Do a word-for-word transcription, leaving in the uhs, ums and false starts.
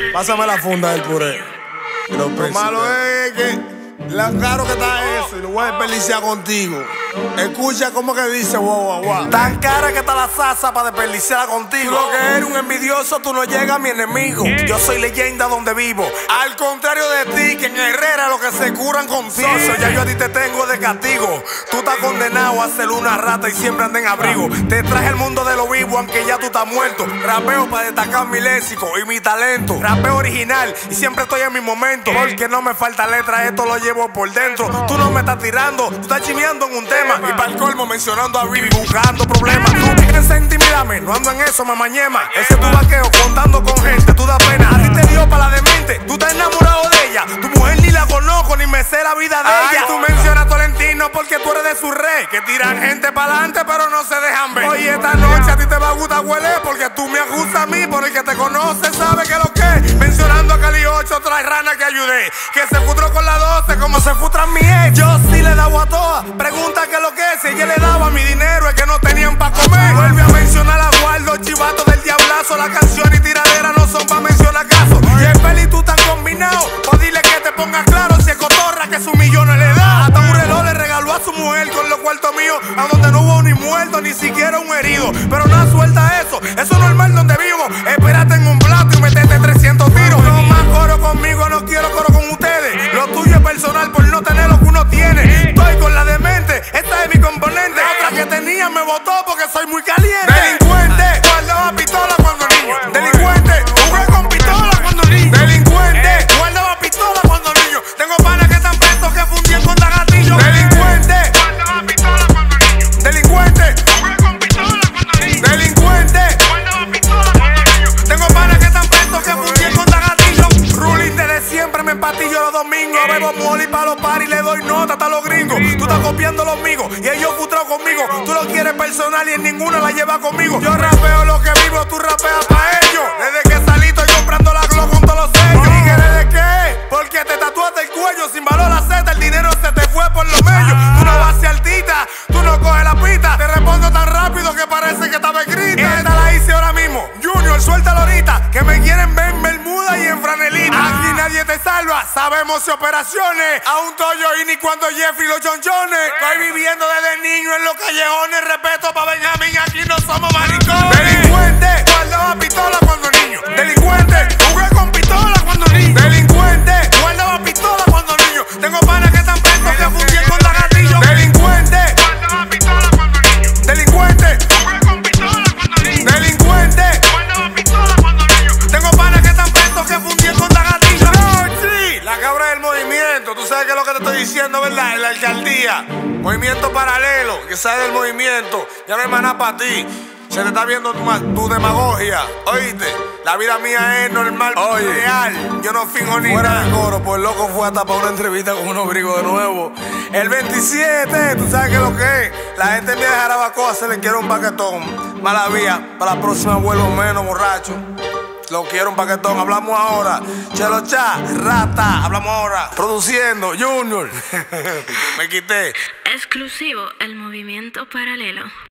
Pásame la funda del puré. Lo malo es que la caro que está eso y lo voy a desperdiciar contigo. Escucha cómo que dice guau guau guau. Tan cara que está la salsa para desperdiciarla contigo. Tú lo que eres un envidioso, tú no llegas a mi enemigo. Yo soy leyenda donde vivo. Al contrario de ti, que en Herrera lo que se curan contigo. Socio, ya yo a ti te tengo de castigo. Tú estás condenado a ser una rata y siempre anda en abrigo. Te traje el mundo de lo vivo, aunque ya tú estás muerto. Rapeo para destacar mi léxico y mi talento. Rapeo original y siempre estoy en mi momento. Porque no me falta letra, esto lo llevo por dentro. Tú no me estás tirando, tú estás chimeando en un tema. Y para el colmo mencionando a Vivi, buscando problemas. Tú piensas intimidarme, no ando en eso, mamañema. Ese tu vaqueo contando con gente, tú da pena. A ti te dio para la demente, tú estás enamorado de ella. Tu mujer ni la conozco, ni me sé la vida de ella. Tú mencionas a Tolentino porque tú eres de su rey. Que tiran gente para adelante pero no se dejan ver. Oye, esta noche a ti te va a gustar huele, porque tú me ajustas a mí, por el que te conoce sabe que lo que es. Mencionando a Cali ocho, trae rana que ayudé. Que se futró con la doce como se futran mi ex. Yo sí le daba a todas, pregunta que lo que es. Si ella le daba mi dinero es que no tenían pa' comer. Vuelve a mencionar a Guardo, chivato del diablazo. La canción y tiradera no son pa' mencionar caso. Y el peli tú tan combinado, o dile que te pongas claro si es cotorra que su millones le da. Hasta un reloj le regaló a su mujer con los cuartos míos, a donde no hubo ni muerto ni siquiera un herido. Pero no suelta eso, eso es normal donde vivo. Espérate en un plato y metete trescientos tiros. No más coro conmigo, no quiero coro con ustedes. Lo tuyo es personal por no tener lo que uno tiene. Estoy con la demente, esta es mi componente. Otra que tenía me votó porque soy muy caliente. Delincuente, guardaba pistola cuando niño. Delincuente, jugué con pistola cuando niño. Delincuente, guardaba pistola cuando niño. Tengo panas que están presos que fundían con gatillo. Delincuente, guardaba pistola cuando niño. Delincuente, jugué con pistola cuando niño. Delincuente, guardaba pistola cuando niño. Tengo panas que están presos que fundían con gatillo. Ruling desde siempre me empatillo los domingos. Bebo moli pa' los paris, le doy nota hasta los gringos. Tú estás copiando los míos y ellos frustrados conmigo. Tú lo quieres personal y en ninguna la llevas conmigo. Yo rapeo lo que vivo, tú rapeas pa' ellos. Desde que salí estoy comprando la Glock con todos los sellos. ¿Tigres de qué? Porque te tatuaste el cuello sin valor a Z, el dinero se te fue por los medios. Tú no vas hacia altita, tú no coges la pista. Te respondo tan rápido que parece que estaba escrita. Esta la hice ahora mismo. Junior, suéltalo ahorita, que me quieren ver en Bermuda y en franelita. Aquí nadie te salva, sabemos si operaciones. A un tollo y ni cuando Jeffrey los chonchones. Estoy viviendo desde niño en los callejones. Respeto pa' Benjamín, aquí no somos maricones. Delincuente, guardaba pistola cuando niño. Delincuente, jugué con pistola cuando niño. Delincuente, guardaba pistola cuando niño. Tengo panas que están presos que fundían con gatillo. Delincuente, guardaba pistola cuando niño. Delincuente, jugué con pistola cuando niño. Delincuente, guardaba pistola cuando niño. Tengo panas que están presos que fundían con gatillo. Sí, la cabra del movimiento, tú sabes que es lo que te estoy diciendo, ¿verdad? En la alcaldía, movimiento paralelo, que sale del movimiento, ya no hay más nada para ti. Se te está viendo tu, tu demagogia, oíste. La vida mía es normal, oye, real. Yo no fingo ni fuera de coro, por loco fue hasta para una entrevista con unos brigos de nuevo. El veintisiete, tú sabes que lo que es. La gente me dejará Bacoa, se le quiere un paquetón. Mala vía, para la próxima vuelvo menos borracho. Lo quiero un paquetón, hablamos ahora. Chelo Cha, Rata, hablamos ahora. Produciendo, Junior. Me quité. Exclusivo, el movimiento paralelo.